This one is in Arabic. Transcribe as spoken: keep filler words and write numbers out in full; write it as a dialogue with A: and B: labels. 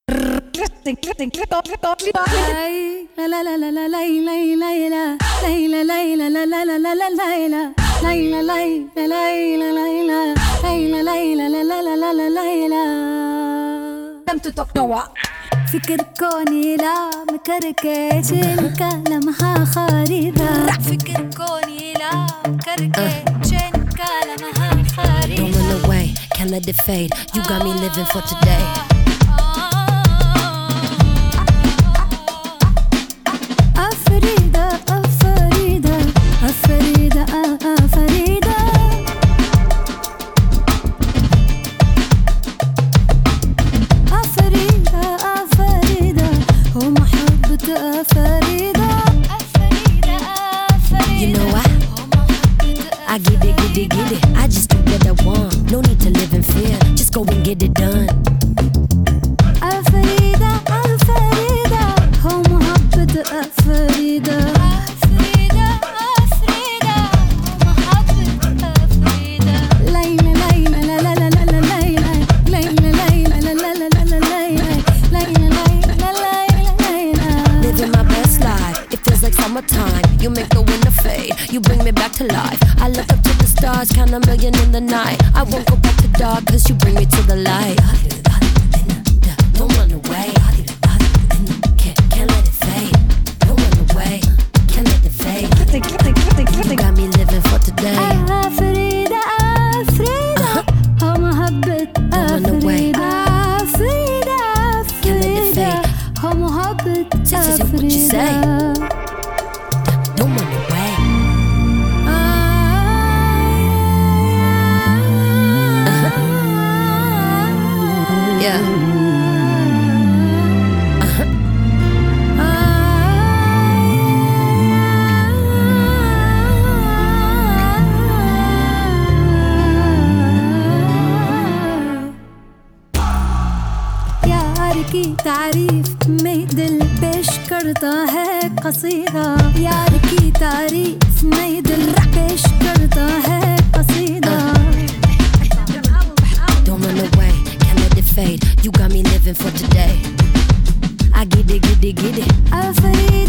A: فكر كوني لا مكركش كلامها خريطة فكر كوني لا مكركش كلامها خريطة.
B: Don't run away, can't let it fade. You got me living for today.
A: أفريدة أفريدة أفريدة أفريدة أفريدة أفريدة ومحبة أفريدة أفريدة أفريدة.
B: You know what? I get it, get it, get it. I just do what I want. No need to live in fear. Just go and get it done.
A: أفريدة أفريدة ومحبة أفريدة أفريدة أفريدة ومحبة أفريدة. ليلى ليلى لا لا لا لا ليلى ليلى ليلى لا لا لا لا ليلى ليلى ليلى ليلى.
B: Living my best life. It feels like summertime. You make the winter fade. You bring me back to life. I look up to the stars, count a million in the night. I won't go back to dark, cause you bring me to the light. Don't run away. Can't, can't let it fade. Don't run away. Can't let it fade. You got me living for today.
A: أفريدة أفريدة ومحبة أفريدة أفريدة أفريدة ومحبة أفريدة.
B: Don't run away. Yeah.
A: यार की तारीफ में दिल पेश करता है कसीदा यार की तारीफ में दिल पेश करता है कसीदा.
B: Don't run away, can't let it fade. You got me living for today. I get it, get it, get it.
A: أفريدة